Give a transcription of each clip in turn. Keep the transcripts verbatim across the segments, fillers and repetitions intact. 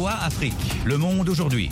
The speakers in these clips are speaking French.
O A Afrique, Le Monde aujourd'hui.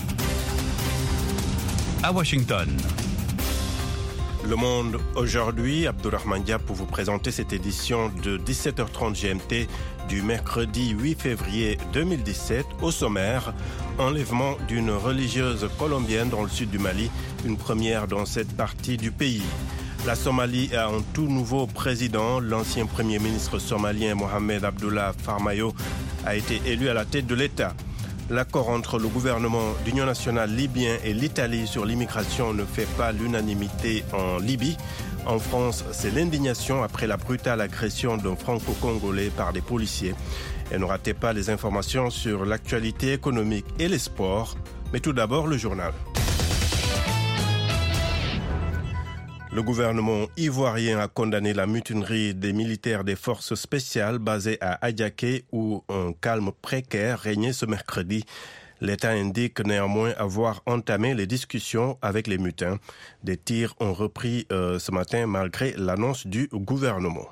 À Washington. Le Monde aujourd'hui, Abdourahmane Diab pour vous présenter cette édition de dix-sept heures trente G M T du mercredi huit février deux mille dix-sept. Au sommaire, enlèvement d'une religieuse colombienne dans le sud du Mali, une première dans cette partie du pays. La Somalie a un tout nouveau président. L'ancien premier ministre somalien Mohamed Abdullah Farmayo a été élu à la tête de l'État. L'accord entre le gouvernement d'Union nationale libyen et l'Italie sur l'immigration ne fait pas l'unanimité en Libye. En France, c'est l'indignation après la brutale agression d'un franco-congolais par des policiers. Et ne ratez pas les informations sur l'actualité économique et les sports. Mais tout d'abord, le journal. Le gouvernement ivoirien a condamné la mutinerie des militaires des forces spéciales basées à Adiaké où un calme précaire régnait ce mercredi. L'État indique néanmoins avoir entamé les discussions avec les mutins. Des tirs ont repris euh, ce matin malgré l'annonce du gouvernement.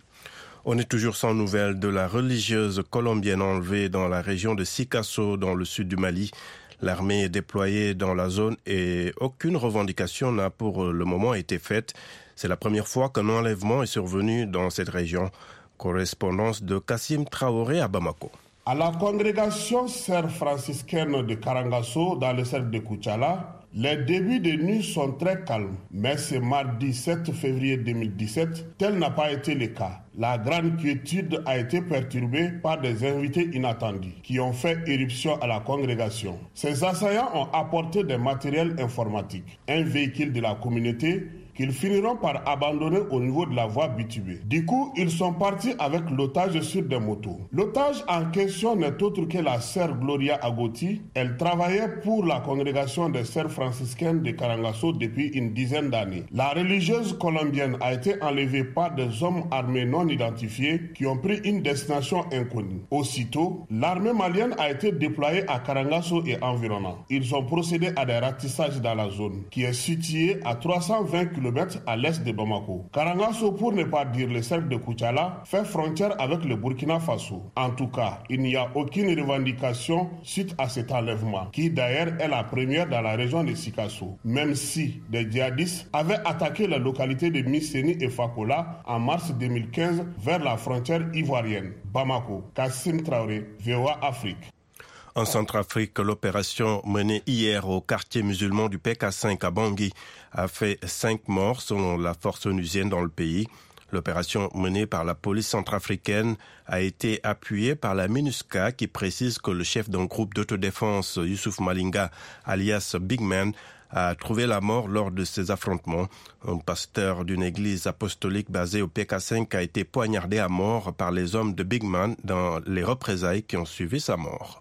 On est toujours sans nouvelles de la religieuse colombienne enlevée dans la région de Sikasso dans le sud du Mali. L'armée est déployée dans la zone et aucune revendication n'a pour le moment été faite. C'est la première fois qu'un enlèvement est survenu dans cette région. Correspondance de Kassim Traoré à Bamako. À la congrégation sœurs franciscaine de Karangasso dans le cercle de Koutiala, les débuts de nuit sont très calmes. Mais ce mardi sept février deux mille dix-sept, tel n'a pas été le cas. La grande quiétude a été perturbée par des invités inattendus qui ont fait éruption à la congrégation. Ces assaillants ont apporté des matériels informatiques, un véhicule de la communauté qu'ils finiront par abandonner au niveau de la voie bitubée. Du coup, ils sont partis avec l'otage sur des motos. L'otage en question n'est autre que la sœur Gloria Agoti. Elle travaillait pour la congrégation des sœurs franciscaines de Karangasso depuis une dizaine d'années. La religieuse colombienne a été enlevée par des hommes armés non identifiés qui ont pris une destination inconnue. Aussitôt, l'armée malienne a été déployée à Karangasso et environnant. Ils ont procédé à des ratissages dans la zone, qui est située à trois cent vingt kilomètres à l'est de Bamako. Karangasso, pour ne pas dire le cercle de Koutiala, fait frontière avec le Burkina Faso. En tout cas, il n'y a aucune revendication suite à cet enlèvement, qui d'ailleurs est la première dans la région de Sikasso, même si des djihadistes avaient attaqué la localité de Misseni et Fakola en mars deux mille quinze vers la frontière ivoirienne. Bamako, Kassim Traoré, V O A Afrique. En Centrafrique, l'opération menée hier au quartier musulman du P K cinq à Bangui a fait cinq morts selon la force onusienne dans le pays. L'opération menée par la police centrafricaine a été appuyée par la MINUSCA qui précise que le chef d'un groupe d'autodéfense, Youssouf Malinga, alias Big Man, a trouvé la mort lors de ces affrontements. Un pasteur d'une église apostolique basée au P K cinq a été poignardé à mort par les hommes de Big Man dans les représailles qui ont suivi sa mort.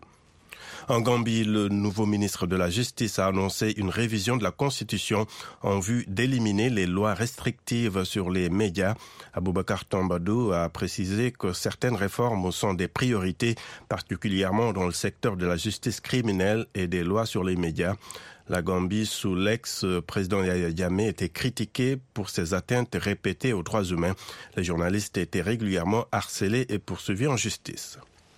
En Gambie, le nouveau ministre de la Justice a annoncé une révision de la Constitution en vue d'éliminer les lois restrictives sur les médias. Aboubacar Tambadou a précisé que certaines réformes sont des priorités, particulièrement dans le secteur de la justice criminelle et des lois sur les médias. La Gambie, sous l'ex-président Yahya Jammeh, était critiquée pour ses atteintes répétées aux droits humains. Les journalistes étaient régulièrement harcelés et poursuivis en justice.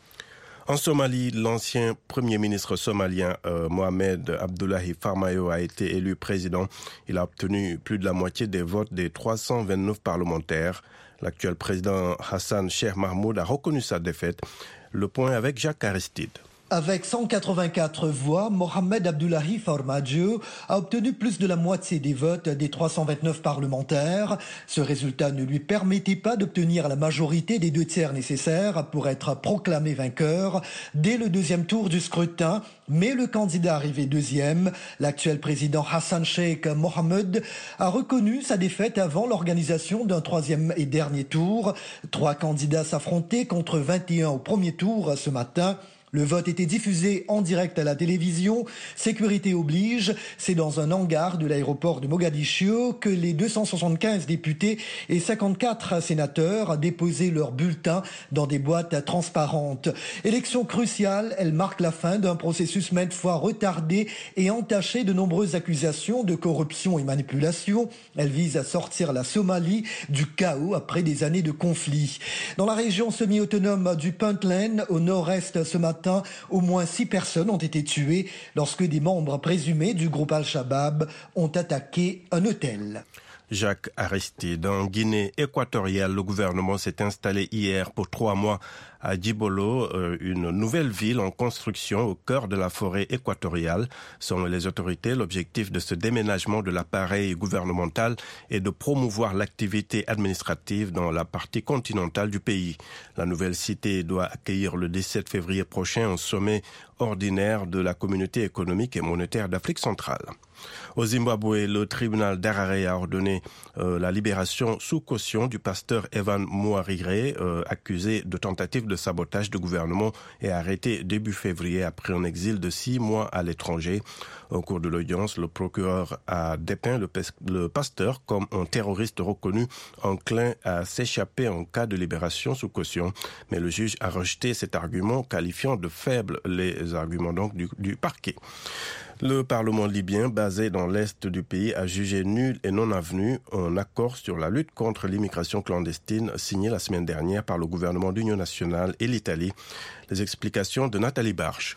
En Somalie, l'ancien premier ministre somalien euh, Mohamed Abdullahi Farmayo a été élu président. Il a obtenu plus de la moitié des votes des trois cent vingt-neuf parlementaires. L'actuel président Hassan Sheikh Mahmoud a reconnu sa défaite. Le point avec Jacques Aristide. Avec cent quatre-vingt-quatre voix, Mohamed Abdullahi Farmajo a obtenu plus de la moitié des votes des trois cent vingt-neuf parlementaires. Ce résultat ne lui permettait pas d'obtenir la majorité des deux tiers nécessaires pour être proclamé vainqueur dès le deuxième tour du scrutin. Mais le candidat arrivé deuxième, l'actuel président Hassan Sheikh Mohamud, a reconnu sa défaite avant l'organisation d'un troisième et dernier tour. Trois candidats s'affrontaient contre vingt et un au premier tour ce matin. Le vote était diffusé en direct à la télévision. Sécurité oblige, c'est dans un hangar de l'aéroport de Mogadiscio que les deux cent soixante-quinze députés et cinquante-quatre sénateurs déposaient leurs bulletins dans des boîtes transparentes. Élection cruciale, elle marque la fin d'un processus maintes fois retardé et entaché de nombreuses accusations de corruption et manipulation. Elle vise à sortir la Somalie du chaos après des années de conflits. Dans la région semi-autonome du Puntland, au nord-est ce matin, matin, au moins six personnes ont été tuées lorsque des membres présumés du groupe Al-Shabaab ont attaqué un hôtel. Jacques Aristide. En Guinée équatoriale, le gouvernement s'est installé hier pour trois mois à Djibolo, une nouvelle ville en construction au cœur de la forêt équatoriale. Selon les autorités, l'objectif de ce déménagement de l'appareil gouvernemental est de promouvoir l'activité administrative dans la partie continentale du pays. La nouvelle cité doit accueillir le dix-sept février prochain un sommet ordinaire de la Communauté économique et monétaire d'Afrique centrale. Au Zimbabwe, le tribunal d'Harare a ordonné euh, la libération sous caution du pasteur Evan Mouarire, euh, accusé de tentative de sabotage du gouvernement et arrêté début février après un exil de six mois à l'étranger. Au cours de l'audience, le procureur a dépeint le, le pasteur comme un terroriste reconnu enclin à s'échapper en cas de libération sous caution. Mais le juge a rejeté cet argument, qualifiant de faibles les arguments donc du, du parquet. Le Parlement libyen, basé dans l'est du pays, a jugé nul et non avenu un accord sur la lutte contre l'immigration clandestine signé la semaine dernière par le gouvernement d'Union nationale et l'Italie. Les explications de Nathalie Barche.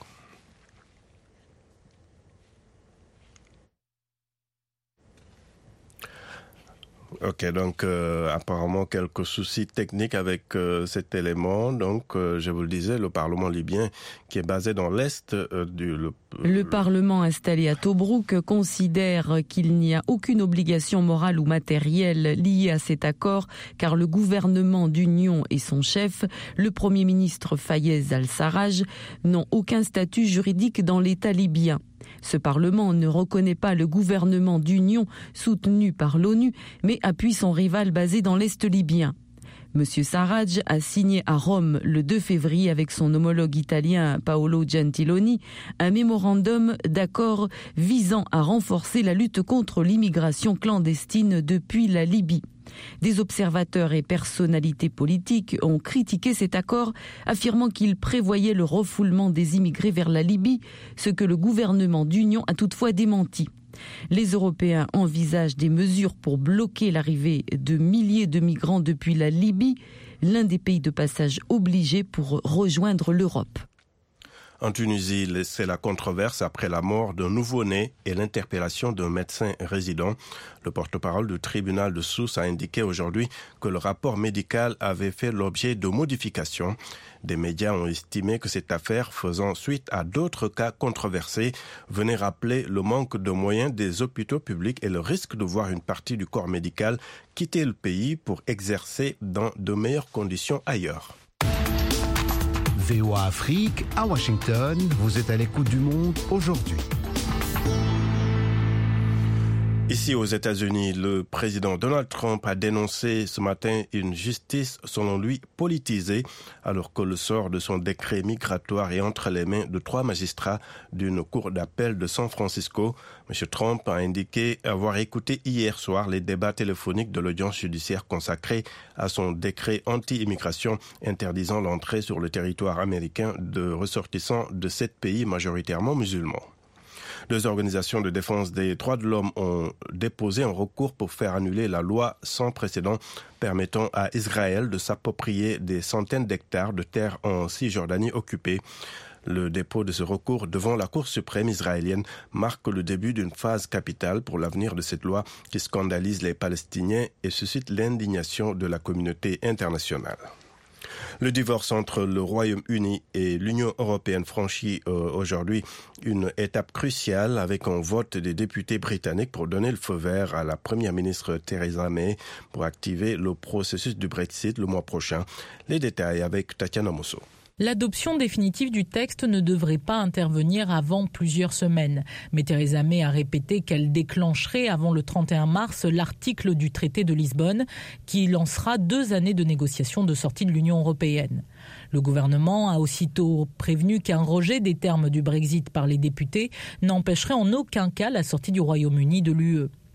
Ok, donc euh, apparemment quelques soucis techniques avec euh, cet élément. Donc, euh, je vous le disais, le Parlement libyen qui est basé dans l'est euh, du... Le, le Parlement installé à Tobrouk considère qu'il n'y a aucune obligation morale ou matérielle liée à cet accord, car le gouvernement d'union et son chef, le Premier ministre Fayez al-Sarraj, n'ont aucun statut juridique dans l'État libyen. Ce Parlement ne reconnaît pas le gouvernement d'union soutenu par l'ONU, mais appuie son rival basé dans l'Est libyen. Monsieur Sarraj a signé à Rome le deux février avec son homologue italien Paolo Gentiloni un mémorandum d'accord visant à renforcer la lutte contre l'immigration clandestine depuis la Libye. Des observateurs et personnalités politiques ont critiqué cet accord, affirmant qu'il prévoyait le refoulement des immigrés vers la Libye, ce que le gouvernement d'union a toutefois démenti. Les Européens envisagent des mesures pour bloquer l'arrivée de milliers de migrants depuis la Libye, l'un des pays de passage obligés pour rejoindre l'Europe. En Tunisie, c'est la controverse après la mort d'un nouveau-né et l'interpellation d'un médecin résident. Le porte-parole du tribunal de Sousse a indiqué aujourd'hui que le rapport médical avait fait l'objet de modifications. Des médias ont estimé que cette affaire, faisant suite à d'autres cas controversés, venait rappeler le manque de moyens des hôpitaux publics et le risque de voir une partie du corps médical quitter le pays pour exercer dans de meilleures conditions ailleurs. V O A Afrique, à Washington, vous êtes à l'écoute du monde aujourd'hui. Ici aux États-Unis, le président Donald Trump a dénoncé ce matin une justice, selon lui, politisée, alors que le sort de son décret migratoire est entre les mains de trois magistrats d'une cour d'appel de San Francisco. M. Trump a indiqué avoir écouté hier soir les débats téléphoniques de l'audience judiciaire consacrée à son décret anti-immigration interdisant l'entrée sur le territoire américain de ressortissants de sept pays majoritairement musulmans. Deux organisations de défense des droits de l'homme ont déposé un recours pour faire annuler la loi sans précédent permettant à Israël de s'approprier des centaines d'hectares de terres en Cisjordanie occupée. Le dépôt de ce recours devant la Cour suprême israélienne marque le début d'une phase capitale pour l'avenir de cette loi qui scandalise les Palestiniens et suscite l'indignation de la communauté internationale. Le divorce entre le Royaume-Uni et l'Union européenne franchit euh, aujourd'hui une étape cruciale avec un vote des députés britanniques pour donner le feu vert à la première ministre Theresa May pour activer le processus du Brexit le mois prochain. Les détails avec Tatiana Mosso. L'adoption définitive du texte ne devrait pas intervenir avant plusieurs semaines. Mais Theresa May a répété qu'elle déclencherait avant le trente et un mars l'article du traité de Lisbonne qui lancera deux années de négociations de sortie de l'Union européenne. Le gouvernement a aussitôt prévenu qu'un rejet des termes du Brexit par les députés n'empêcherait en aucun cas la sortie du Royaume-Uni de l'U E.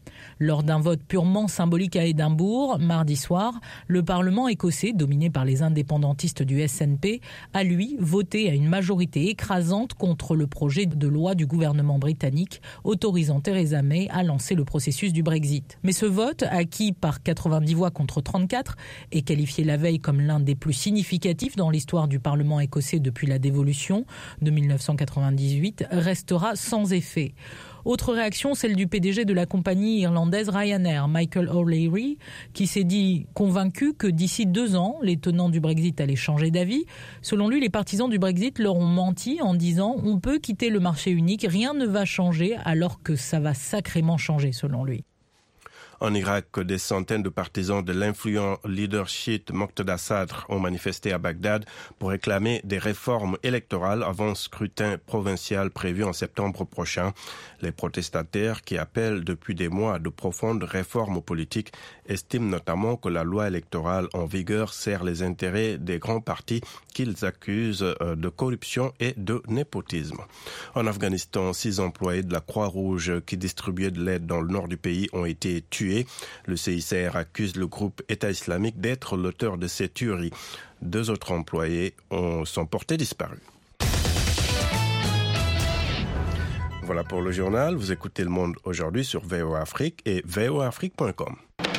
Lors d'un vote purement symbolique à Édimbourg, mardi soir, le Parlement écossais, dominé par les indépendantistes du S N P, a lui voté à une majorité écrasante contre le projet de loi du gouvernement britannique autorisant Theresa May à lancer le processus du Brexit. Mais ce vote, acquis par quatre-vingt-dix voix contre trente-quatre, et qualifié la veille comme l'un des plus significatifs dans l'histoire du Parlement écossais depuis la dévolution de mille neuf cent quatre-vingt-dix-huit, restera sans effet. Autre réaction, celle du P D G de la compagnie irlandaise Ryanair, Michael O'Leary, qui s'est dit convaincu que d'ici deux ans, les tenants du Brexit allaient changer d'avis. Selon lui, les partisans du Brexit leur ont menti en disant « on peut quitter le marché unique, rien ne va changer » alors que ça va sacrément changer selon lui. En Irak, des centaines de partisans de l'influent leader chiite Moqtada Sadr ont manifesté à Bagdad pour réclamer des réformes électorales avant le scrutin provincial prévu en septembre prochain. Les protestataires, qui appellent depuis des mois à de profondes réformes politiques, estiment notamment que la loi électorale en vigueur sert les intérêts des grands partis qu'ils accusent de corruption et de népotisme. En Afghanistan, six employés de la Croix-Rouge qui distribuaient de l'aide dans le nord du pays ont été tués. Le C I C R accuse le groupe État islamique d'être l'auteur de ces tueries. Deux autres employés ont, sont portés disparus. Voilà pour le journal. Vous écoutez Le Monde aujourd'hui sur V O A Afrique et v o a afrique point com.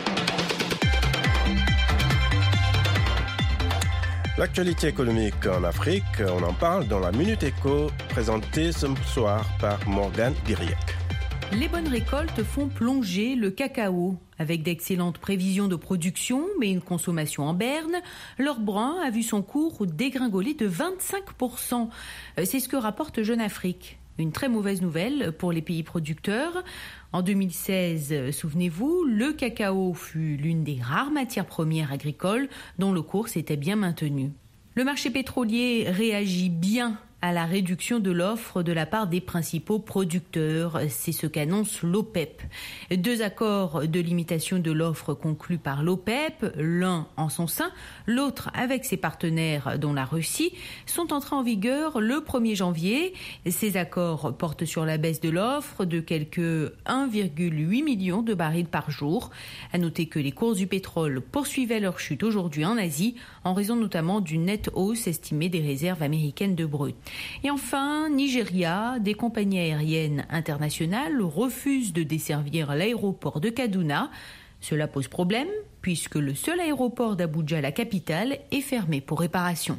L'actualité économique en Afrique, on en parle dans la Minute Éco, présentée ce soir par Morgane Diriec. Les bonnes récoltes font plonger le cacao. Avec d'excellentes prévisions de production, mais une consommation en berne, l'or brun a vu son cours dégringoler de vingt-cinq pour cent. C'est ce que rapporte Jeune Afrique. Une très mauvaise nouvelle pour les pays producteurs. En deux mille seize, souvenez-vous, le cacao fut l'une des rares matières premières agricoles dont le cours s'était bien maintenu. Le marché pétrolier réagit bien à la réduction de l'offre de la part des principaux producteurs. C'est ce qu'annonce l'OPEP. Deux accords de limitation de l'offre conclus par l'OPEP, l'un en son sein, l'autre avec ses partenaires dont la Russie, sont entrés en vigueur le premier janvier. Ces accords portent sur la baisse de l'offre de quelques un virgule huit million de barils par jour. À noter que les cours du pétrole poursuivaient leur chute aujourd'hui en Asie, en raison notamment d'une nette hausse estimée des réserves américaines de brut. Et enfin, Nigeria, des compagnies aériennes internationales refusent de desservir l'aéroport de Kaduna. Cela pose problème puisque le seul aéroport d'Abuja, la capitale, est fermé pour réparation.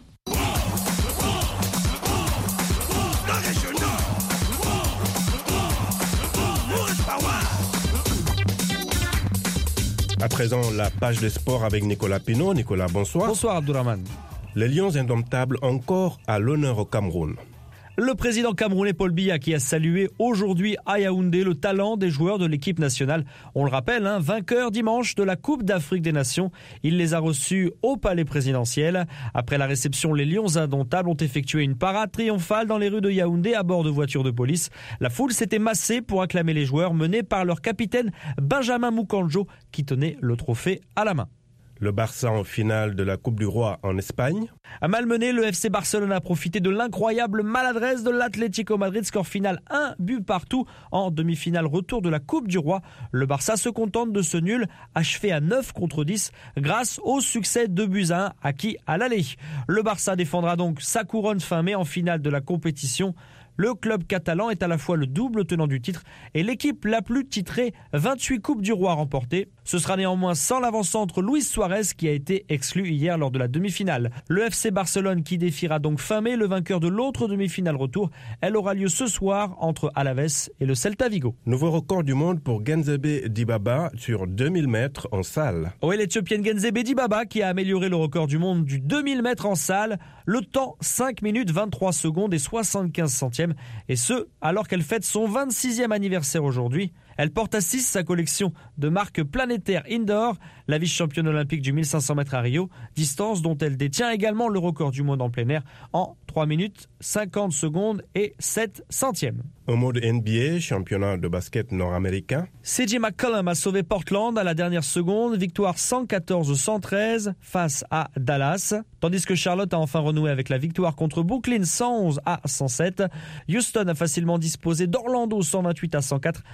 À présent, la page de sport avec Nicolas Pinault. Nicolas, bonsoir. Bonsoir Abdourahmane. Les Lions indomptables encore à l'honneur au Cameroun. Le président camerounais Paul Biya qui a salué aujourd'hui à Yaoundé le talent des joueurs de l'équipe nationale. On le rappelle, hein, vainqueur dimanche de la Coupe d'Afrique des Nations. Il les a reçus au palais présidentiel. Après la réception, les Lions indomptables ont effectué une parade triomphale dans les rues de Yaoundé à bord de voitures de police. La foule s'était massée pour acclamer les joueurs menés par leur capitaine Benjamin Mukanjo qui tenait le trophée à la main. Le Barça en finale de la Coupe du Roi en Espagne. À malmené, le F C Barcelone a profité de l'incroyable maladresse de l'Atlético Madrid. Score final un but partout en demi-finale retour de la Coupe du Roi. Le Barça se contente de ce nul achevé à neuf contre dix grâce au succès de buts à un acquis à l'aller. Le Barça défendra donc sa couronne fin mai en finale de la compétition. Le club catalan est à la fois le double tenant du titre et l'équipe la plus titrée, vingt-huit Coupes du Roi remportées. Ce sera néanmoins sans l'avant-centre Luis Suarez qui a été exclu hier lors de la demi-finale. Le F C Barcelone qui défiera donc fin mai le vainqueur de l'autre demi-finale retour. Elle aura lieu ce soir entre Alaves et le Celta Vigo. Nouveau record du monde pour Genzebe Dibaba sur deux mille mètres en salle. Oui, l'Éthiopienne Genzebe Dibaba qui a amélioré le record du monde du deux mille mètres en salle. Le temps cinq minutes vingt-trois secondes et soixante-quinze centièmes. Et ce, alors qu'elle fête son vingt-sixième anniversaire aujourd'hui. Elle porte à six sa collection de marques planétaires indoor, la vice-championne olympique du mille cinq cents mètres à Rio, distance dont elle détient également le record du monde en plein air en trois minutes cinquante secondes et sept centièmes. Au mode N B A, championnat de basket nord-américain. C J McCollum a sauvé Portland à la dernière seconde, victoire cent quatorze à cent treize face à Dallas. Tandis que Charlotte a enfin renoué avec la victoire contre Brooklyn cent onze à cent sept. Houston a facilement disposé d'Orlando cent vingt-huit à cent quatre avec un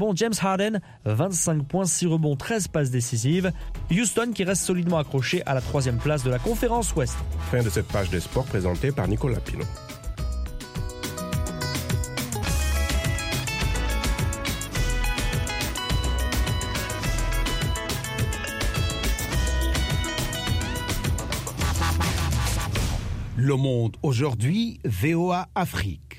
bon James Harden, vingt-cinq points, six rebonds, treize passes décisives. Houston qui reste solidement accroché à la troisième place de la conférence Ouest. Fin de cette page des sports présentée par Nicolas Pinot. Le Monde aujourd'hui, V O A Afrique.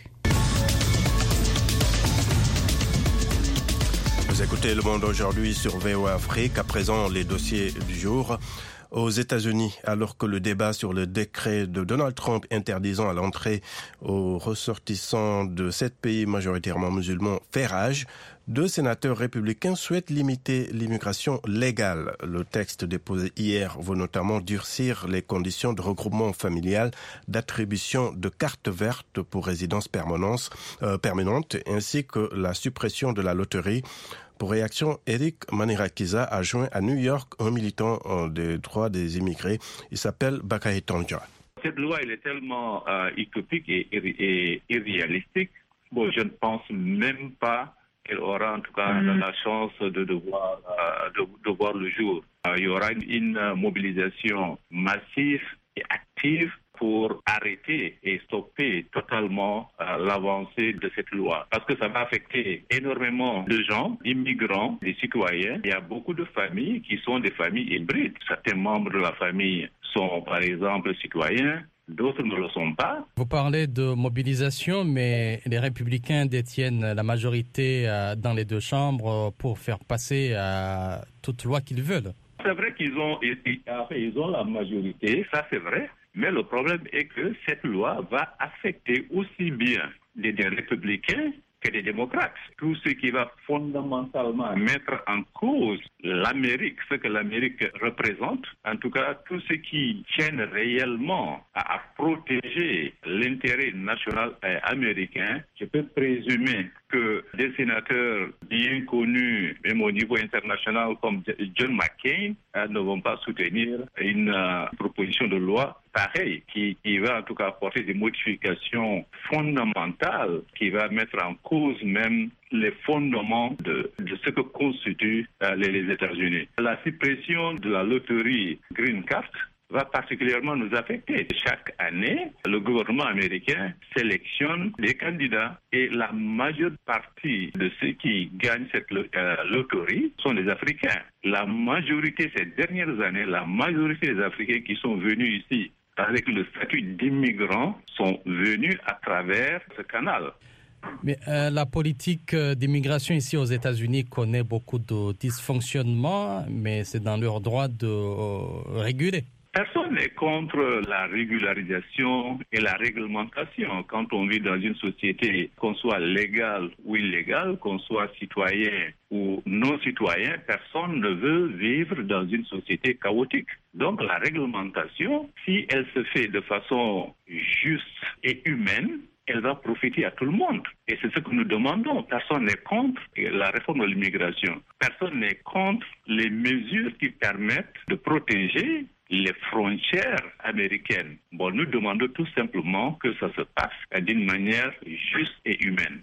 Vous écoutez Le Monde aujourd'hui sur V O A Afrique. À présent, les dossiers du jour. Aux États-Unis, alors que le débat sur le décret de Donald Trump interdisant à l'entrée aux ressortissants de sept pays majoritairement musulmans fait rage, deux sénateurs républicains souhaitent limiter l'immigration légale. Le texte déposé hier veut notamment durcir les conditions de regroupement familial, d'attribution de cartes vertes pour résidence permanente, euh, permanente, ainsi que la suppression de la loterie. Pour réaction, Eric Manirakiza a joint à New York un militant des droits des immigrés. Il s'appelle Bakary Tandja. Cette loi, elle est tellement euh, utopique et, et, et irréalistique. Bon, je ne pense même pas qu'elle aura en tout cas mmh. la chance de, de, voir, euh, de, de voir le jour. Euh, il y aura une, une mobilisation massive et active pour arrêter et stopper totalement euh, l'avancée de cette loi. Parce que ça va affecter énormément de gens, immigrants, des citoyens. Il y a beaucoup de familles qui sont des familles hybrides. Certains membres de la famille sont par exemple citoyens, d'autres ne le sont pas. Vous parlez de mobilisation, mais les Républicains détiennent la majorité euh, dans les deux chambres pour faire passer euh, toute loi qu'ils veulent. C'est vrai qu'ils ont, ils ont la majorité, ça c'est vrai. Mais le problème est que cette loi va affecter aussi bien les républicains que les démocrates. Tout ce qui va fondamentalement mettre en cause l'Amérique, ce que l'Amérique représente, en tout cas tout ce qui tienne réellement à, à protéger l'intérêt national américain, je peux présumer que des sénateurs bien connus, même au niveau international, comme John McCain, euh, ne vont pas soutenir une euh, proposition de loi pareille, qui, qui va en tout cas apporter des modifications fondamentales, qui va mettre en cause même les fondements de, de ce que constituent euh, les, les États-Unis. La suppression de la loterie Green Card va particulièrement nous affecter. Chaque année, le gouvernement américain sélectionne des candidats et la majeure partie de ceux qui gagnent cette euh, loterie sont des Africains. La majorité, ces dernières années, la majorité des Africains qui sont venus ici avec le statut d'immigrants sont venus à travers ce canal. Mais euh, la politique d'immigration ici aux États-Unis connaît beaucoup de dysfonctionnements, mais c'est dans leur droit de euh, réguler. Personne n'est contre la régularisation et la réglementation. Quand on vit dans une société, qu'on soit légal ou illégal, qu'on soit citoyen ou non citoyen, personne ne veut vivre dans une société chaotique. Donc la réglementation, si elle se fait de façon juste et humaine, elle va profiter à tout le monde. Et c'est ce que nous demandons. Personne n'est contre la réforme de l'immigration. Personne n'est contre les mesures qui permettent de protéger les frontières américaines. Bon, nous demandons tout simplement que ça se passe d'une manière juste et humaine.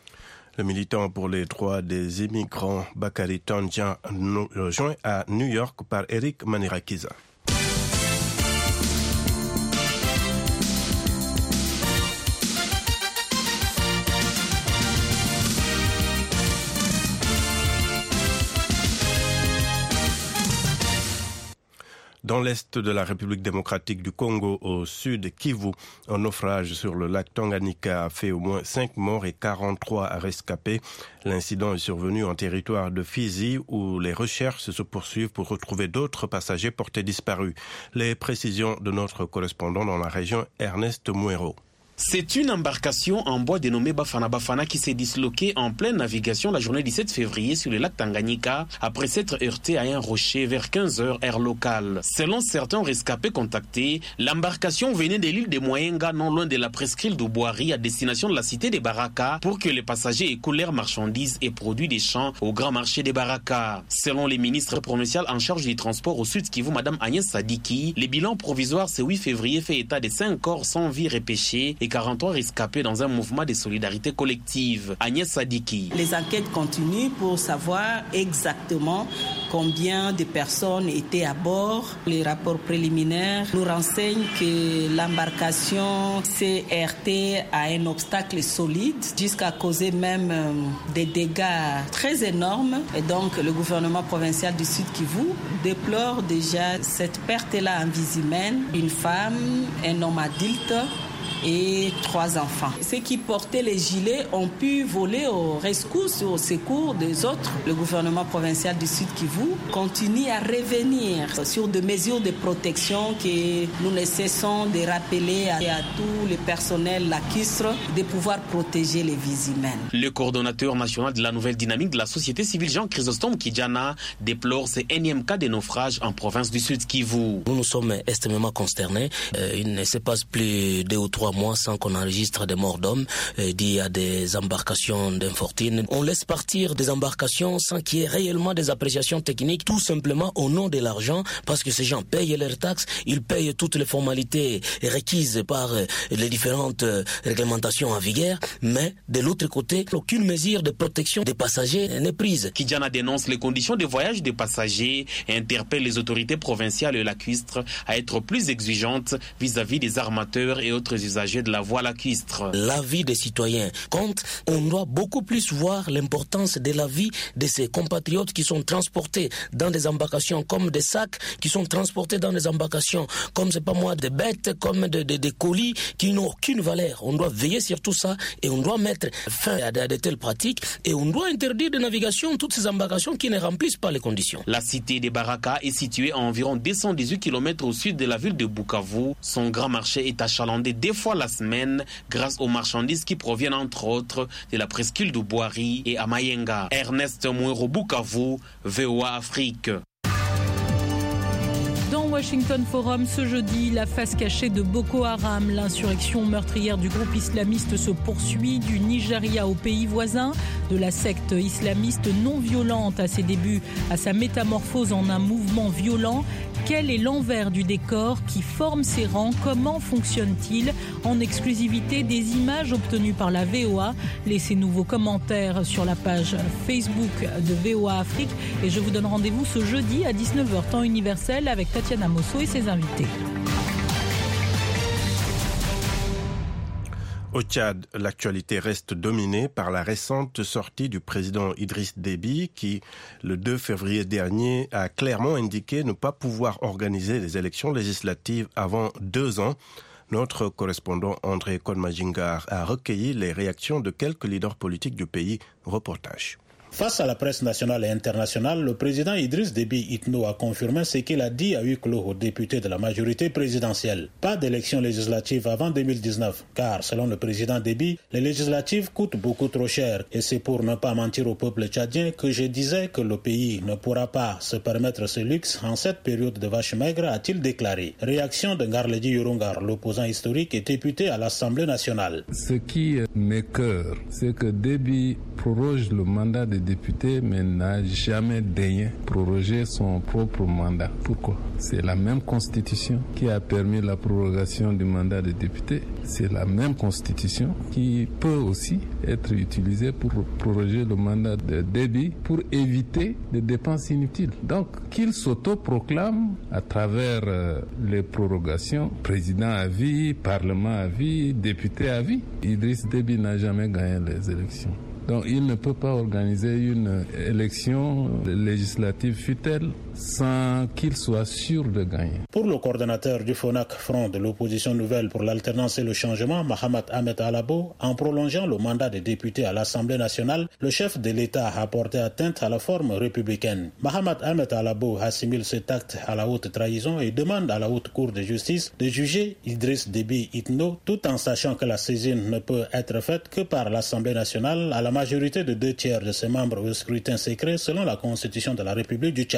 Le militant pour les droits des immigrants, Bakary Tandja, rejoint à New York par Eric Manirakiza. Dans l'est de la République démocratique du Congo, au sud Kivu, un naufrage sur le lac Tanganyika a fait au moins cinq morts et quarante-trois rescapés. L'incident est survenu en territoire de Fizi où les recherches se poursuivent pour retrouver d'autres passagers portés disparus. Les précisions de notre correspondant dans la région, Ernest Mouero. C'est une embarcation en bois dénommée Bafana Bafana qui s'est disloquée en pleine navigation la journée dix-sept février sur le lac Tanganyika après s'être heurtée à un rocher vers quinze heures heure locale. Selon certains rescapés contactés, l'embarcation venait de l'île de Mwenga non loin de la presqu'île d'Oboari à destination de la cité des Baraka pour que les passagers écoulent leurs marchandises et produits des champs au grand marché des Baraka. Selon les ministres provinciaux en charge du transport au sud Kivu, Madame Agnès Sadiki, les bilans provisoires ce huit février fait état de cinq corps sans vie repêchés et quarante-trois rescapés dans un mouvement de solidarité collective. Agnès Sadiki. Les enquêtes continuent pour savoir exactement combien de personnes étaient à bord. Les rapports préliminaires nous renseignent que l'embarcation s'est heurtée à un obstacle solide jusqu'à causer même des dégâts très énormes. Et donc le gouvernement provincial du Sud Kivu déplore déjà cette perte-là en vie humaine. Une femme, un homme adulte et trois enfants. Ceux qui portaient les gilets ont pu voler au rescousse, au secours des autres. Le gouvernement provincial du Sud Kivu continue à revenir sur des mesures de protection que nous ne cessons de rappeler à, à tous les personnels lacustres de pouvoir protéger les vies humaines. Le coordonnateur national de la nouvelle dynamique de la société civile, Jean Chrysostome Kidjana, déplore ces énièmes cas de naufrage en province du Sud Kivu. Nous nous sommes extrêmement consternés. Euh, il ne se passe plus deux ou trois mois sans qu'on enregistre des morts d'hommes euh, dit à des embarcations d'infortune. On laisse partir des embarcations sans qu'il y ait réellement des appréciations techniques, tout simplement au nom de l'argent, parce que ces gens payent leurs taxes, ils payent toutes les formalités requises par euh, les différentes euh, réglementations en vigueur, mais de l'autre côté, aucune mesure de protection des passagers n'est prise. Kidjana dénonce les conditions de voyage des passagers et interpelle les autorités provinciales et lacustres à être plus exigeantes vis-à-vis des armateurs et autres usagers de la voie lacustre. La vie des citoyens compte. On doit beaucoup plus voir l'importance de la vie de ces compatriotes qui sont transportés dans des embarcations comme des sacs, qui sont transportés dans des embarcations comme, c'est pas moi, des bêtes, comme des de, de colis qui n'ont aucune valeur. On doit veiller sur tout ça et on doit mettre fin à de, à de telles pratiques et on doit interdire de navigation toutes ces embarcations qui ne remplissent pas les conditions. La cité des Baraka est située à environ deux cent dix-huit kilomètres au sud de la ville de Bukavu. Son grand marché est achalandé deux fois la semaine grâce aux marchandises qui proviennent entre autres de la presqu'île de Boari et à Mayenga. Ernest Mouero, Bukavu, V O A Afrique. Dans Washington Forum ce jeudi, la face cachée de Boko Haram. L'insurrection meurtrière du groupe islamiste se poursuit du Nigeria aux pays voisins. De la secte islamiste non violente à ses débuts à sa métamorphose en un mouvement violent. Quel est l'envers du décor qui forme ses rangs? Comment fonctionne-t-il? En exclusivité, des images obtenues par la V O A. Laissez-nous vos commentaires sur la page Facebook de V O A Afrique. Et je vous donne rendez-vous ce jeudi à dix-neuf heures temps universel avec Tatiana Mosso et ses invités. Au Tchad, l'actualité reste dominée par la récente sortie du président Idriss Déby qui, le deux février dernier, a clairement indiqué ne pas pouvoir organiser les élections législatives avant deux ans. Notre correspondant André Konmajingar a recueilli les réactions de quelques leaders politiques du pays. Reportage. Face à la presse nationale et internationale, le président Idriss Déby Itno a confirmé ce qu'il a dit à huis clos aux députés de la majorité présidentielle. Pas d'élection législative avant deux mille dix-neuf, car selon le président Déby, les législatives coûtent beaucoup trop cher. Et c'est pour ne pas mentir au peuple tchadien que je disais que le pays ne pourra pas se permettre ce luxe en cette période de vache maigre, a-t-il déclaré. Réaction de Ngarledji Yorongar, l'opposant historique et député à l'Assemblée nationale. Ce qui m'écoeure, c'est que Déby proroge le mandat de député, mais n'a jamais daigné proroger son propre mandat. Pourquoi? C'est la même constitution qui a permis la prorogation du mandat de député. C'est la même constitution qui peut aussi être utilisée pour proroger le mandat de Déby pour éviter des dépenses inutiles. Donc, qu'il s'autoproclame à travers euh, les prorogations, président à vie, parlement à vie, député à vie. Idriss Déby n'a jamais gagné les élections. Donc il ne peut pas organiser une élection législative fut-elle sans qu'il soit sûr de gagner. Pour le coordonnateur du FONAC, Front de l'opposition nouvelle pour l'alternance et le changement, Mahamat Ahmed Alabo, en prolongeant le mandat des députés à l'Assemblée nationale, le chef de l'État a porté atteinte à la forme républicaine. Mahamat Ahmed Alabo assimile cet acte à la haute trahison et demande à la haute cour de justice de juger Idriss Déby Itno, tout en sachant que la saisine ne peut être faite que par l'Assemblée nationale à la majorité de deux tiers de ses membres au scrutin secret selon la constitution de la République du Tchad. Le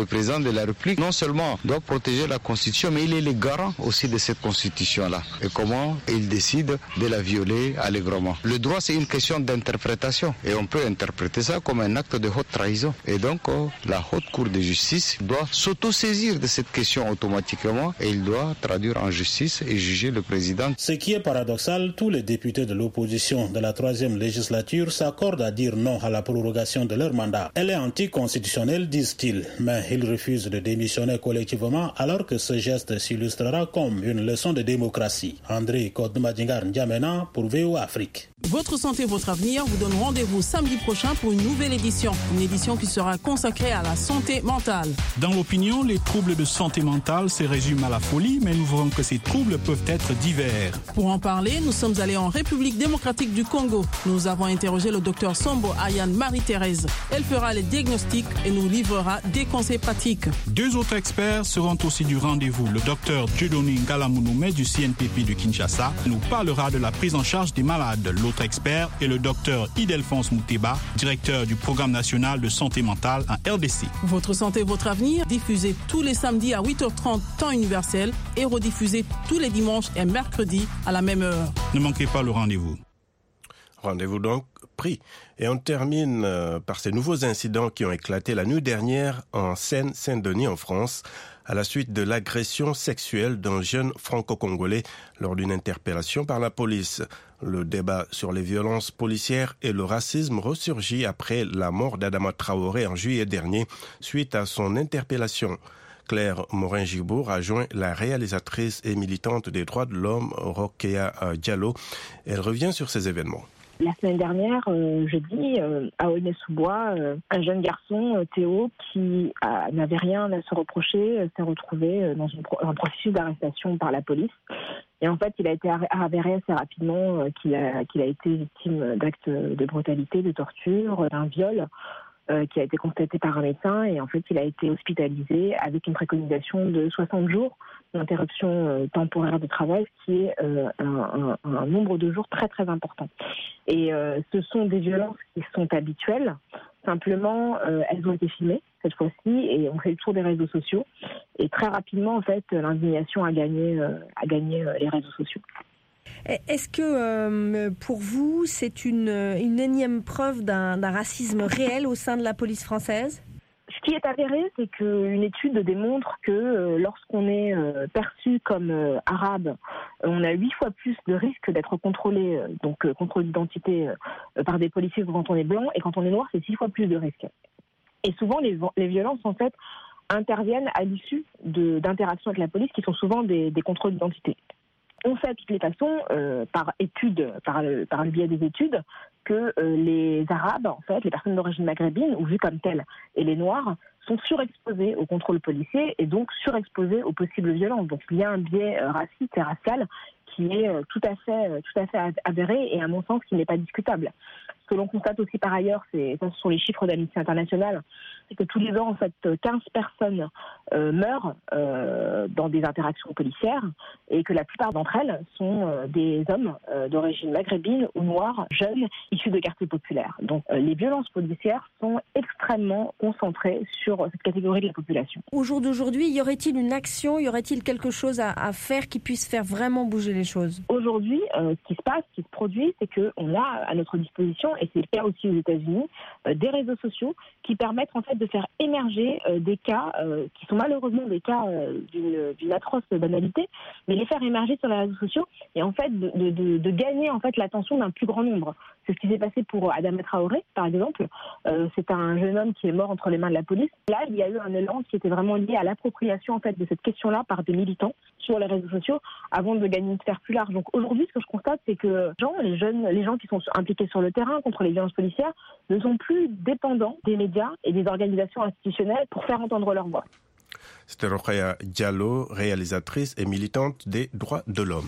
Le président de la République, non seulement doit protéger la Constitution, mais il est le garant aussi de cette Constitution-là. Et comment il décide de la violer allègrement. Le droit, c'est une question d'interprétation. Et on peut interpréter ça comme un acte de haute trahison. Et donc, oh, la Haute Cour de justice doit s'autosaisir de cette question automatiquement et il doit traduire en justice et juger le président. Ce qui est paradoxal, tous les députés de l'opposition de la troisième législature s'accordent à dire non à la prorogation de leur mandat. Elle est anticonstitutionnelle, disent-ils, mais ils refusent de démissionner collectivement alors que ce geste s'illustrera comme une leçon de démocratie. André Kodmadingar N'Djamena pour V O A Afrique. Votre santé, votre avenir vous donne rendez-vous samedi prochain pour une nouvelle édition. Une édition qui sera consacrée à la santé mentale. Dans l'opinion, les troubles de santé mentale se résument à la folie, mais nous verrons que ces troubles peuvent être divers. Pour en parler, nous sommes allés en République démocratique du Congo. Nous avons interrogé le docteur Sombo Ayane Marie-Thérèse. Elle fera les diagnostics et nous livrera des conseils pratiques. Deux autres experts seront aussi du rendez-vous. Le docteur Dieudonné Ngalamounoume du C N P P de Kinshasa nous parlera de la prise en charge des malades. L'autre expert est le docteur Idelphonse Mouteba, directeur du programme national de santé mentale en R D C. Votre santé, votre avenir, diffusé tous les samedis à huit heures trente temps universel et rediffusé tous les dimanches et mercredis à la même heure. Ne manquez pas le rendez-vous. Rendez-vous donc pris. Et on termine euh, par ces nouveaux incidents qui ont éclaté la nuit dernière en Seine-Saint-Denis en France à la suite de l'agression sexuelle d'un jeune franco-congolais lors d'une interpellation par la police. Le débat sur les violences policières et le racisme ressurgit après la mort d'Adama Traoré en juillet dernier suite à son interpellation. Claire Morin-Gibourg a joint la réalisatrice et militante des droits de l'homme Rokhaya Diallo. Elle revient sur ces événements. La semaine dernière, euh, jeudi, euh, à Aulnay-sous-Bois, euh, un jeune garçon, euh, Théo, qui euh, n'avait rien à se reprocher, euh, s'est retrouvé euh, dans une pro- un processus d'arrestation par la police. Et en fait, il a été avéré assez rapidement euh, qu'il a, qu'il a été victime d'actes de brutalité, de torture, d'un viol, euh, qui a été constaté par un médecin. Et en fait, il a été hospitalisé avec une préconisation de soixante jours d'interruption euh, temporaire de travail, ce qui est euh, un, un, un nombre de jours très très important. Et euh, ce sont des violences qui sont habituelles. Simplement, euh, elles ont été filmées cette fois-ci et on fait le tour des réseaux sociaux. Et très rapidement, en fait, l'indignation a gagné, euh, a gagné euh, les réseaux sociaux. Est-ce que euh, pour vous, c'est une, une énième preuve d'un, d'un racisme réel au sein de la police française ? Ce qui est avéré, c'est qu'une étude démontre que euh, lorsqu'on est euh, perçu comme euh, arabe, on a huit fois plus de risques d'être contrôlé, euh, donc euh, contrôle d'identité euh, par des policiers que quand on est blanc, et quand on est noir, c'est six fois plus de risques. Et souvent, les, les violences, en fait, interviennent à l'issue de, d'interactions avec la police, qui sont souvent des, des contrôles d'identité. On sait de toutes les façons, euh, par études, par le, par le biais des études, que euh, les Arabes, en fait, les personnes d'origine maghrébine, ou vues comme telles, et les Noirs, sont surexposés au contrôle policier et donc surexposés aux possibles violences. Donc il y a un biais euh, raciste et racial qui est euh, tout à fait, euh, tout à fait avéré et à mon sens qui n'est pas discutable. Ce que l'on constate aussi par ailleurs, c'est, ça, ce sont les chiffres d'Amnesty International, c'est que tous les ans, en fait, quinze personnes euh, meurent euh, dans des interactions policières et que la plupart d'entre elles sont euh, des hommes euh, d'origine maghrébine ou noire, jeunes, issus de quartiers populaires. Donc euh, les violences policières sont extrêmement concentrées sur cette catégorie de la population. Au jour d'aujourd'hui, y aurait-il une action, y aurait-il quelque chose à, à faire qui puisse faire vraiment bouger les choses ? Aujourd'hui, euh, ce qui se passe, ce qui se produit, c'est qu'on a à notre disposition, et c'est le cas aussi aux États-Unis, euh, des réseaux sociaux qui permettent en fait de faire émerger euh, des cas euh, qui sont malheureusement des cas euh, d'une, d'une atroce banalité, mais les faire émerger sur les réseaux sociaux et en fait de, de, de, de gagner en fait l'attention d'un plus grand nombre. C'est ce qui s'est passé pour Adama Traoré, par exemple. Euh, c'est un jeune homme qui est mort entre les mains de la police. Là, il y a eu un élan qui était vraiment lié à l'appropriation en fait de cette question-là par des militants sur les réseaux sociaux avant de gagner une sphère plus large. Donc aujourd'hui, ce que je constate, c'est que gens, les jeunes, les gens qui sont impliqués sur le terrain contre les violences policières ne sont plus dépendants des médias et des organisations institutionnelles pour faire entendre leur voix. C'était Rokhaya Diallo, réalisatrice et militante des droits de l'homme.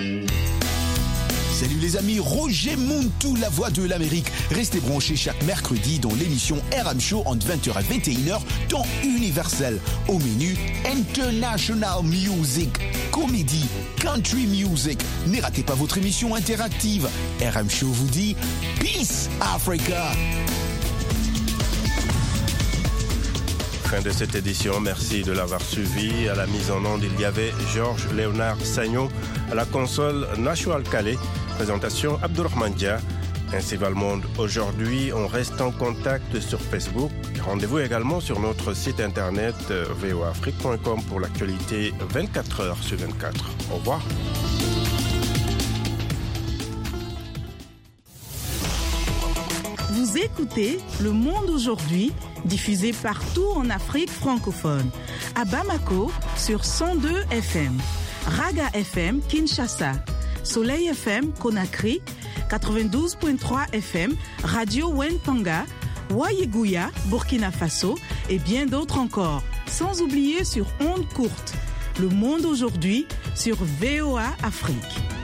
Salut les amis, Roger Muntu, la voix de l'Amérique. Restez branchés chaque mercredi dans l'émission R M Show entre vingt heures et vingt et une heures, temps universel. Au menu, International Music, comédie, country music. Ne ratez pas votre émission interactive. R M Show vous dit Peace Africa. fin de cette édition. Merci de l'avoir suivi. À la mise en onde, il y avait Georges Léonard Sagnon. À la console, Nacho Calais. Présentation, Abdourahmane Dia. Ainsi va le monde aujourd'hui. On reste en contact sur Facebook. Rendez-vous également sur notre site internet v o a afrique point com pour l'actualité vingt-quatre heures sur vingt-quatre. Au revoir. Vous écoutez Le Monde aujourd'hui, diffusé partout en Afrique francophone. À Bamako, sur cent deux F M. Raga F M, Kinshasa. Soleil F M, Conakry. quatre-vingt-douze virgule trois F M, Radio Wentanga. Wayeguya, Burkina Faso. Et bien d'autres encore. Sans oublier sur ondes courtes. Le Monde aujourd'hui, sur V O A Afrique.